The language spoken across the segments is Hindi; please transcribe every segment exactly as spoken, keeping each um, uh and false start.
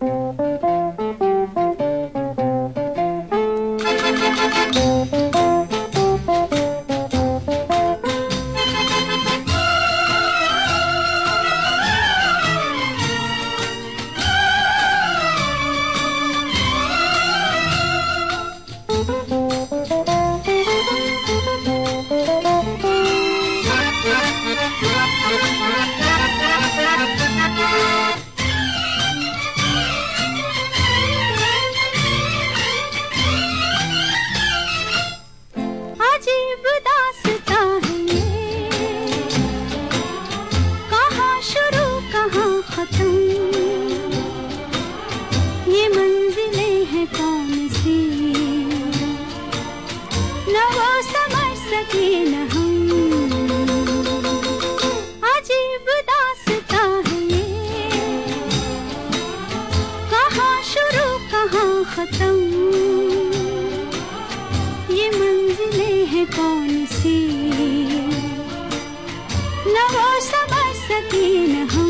ये मंजिलें हैं कौन सी, न वो समझ सके न हम। अजीब दास्तां है ये, कहाँ शुरू कहाँ खत्म। ये मंजिलें हैं कौन सी, न वो समझ सके न हम।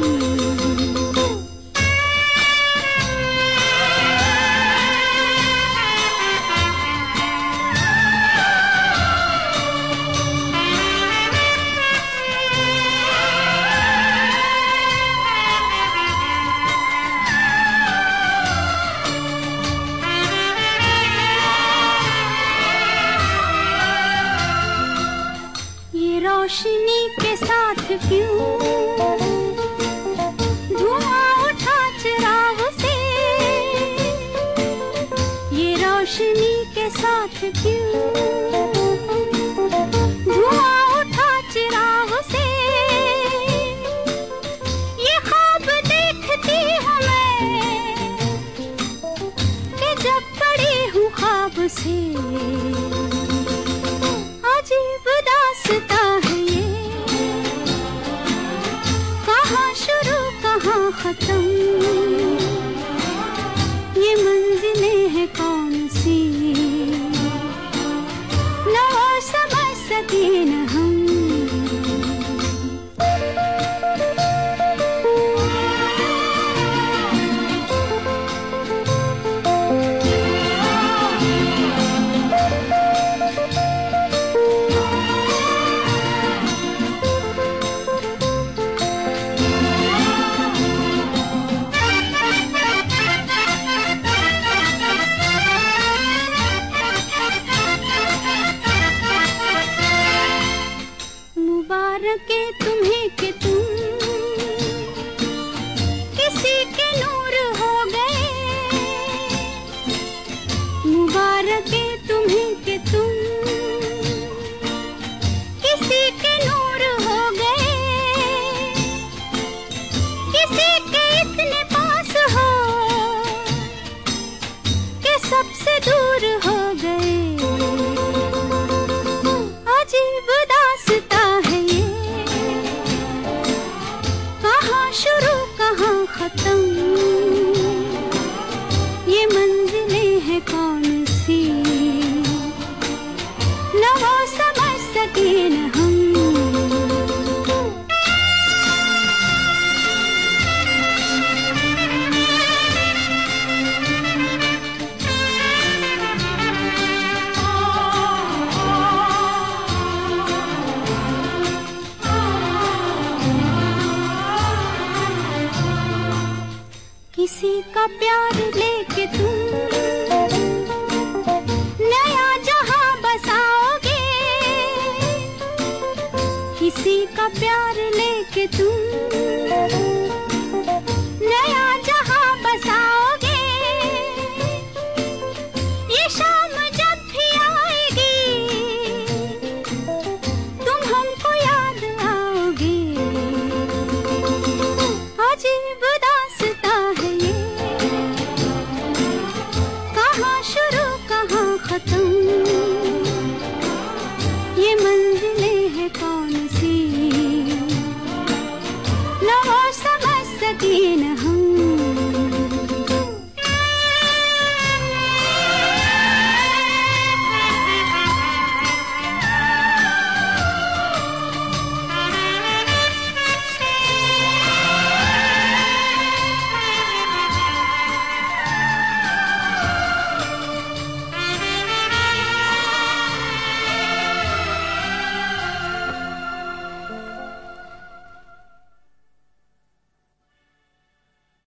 रोशनी के साथ क्यों धुआं उठा चिराग से, ये रोशनी के साथ क्यों धुआं उठा चिराग से। ये ख्वाब देखती हूँ मैं कि जब पड़ी हूँ ख्वाब से। अजीब दास्तां है ये, कहाँ शुरू कहाँ खत्म। ये मंजिलें हैं कौन सी, न वो समझ सके न हम। मुबारके तुम्हें कि तुम किसी के नूर हो गए। मुबारके तुम्हें कि तुम किसी के नूर हो गए। किसी के इतने पास हो कि सबसे दूर हो गए। अजीब दास्तां है ये, कहाँ शुरू कहाँ खत्म। ये मंजिलें हैं कौन सी, न वो समझ सके न हम। किसी का प्यार लेके तुम नया जहां बसाओगे। किसी का प्यार लेके तुम नया जहां बसाओगे। ये शाम जब भी आएगी तुम हमको याद आओगे। अजीब दास्तां है ये, कहाँ शुरू कहाँ खत्म। ये मंजिलें हैं कौन सी, न वो समझ सके न हम।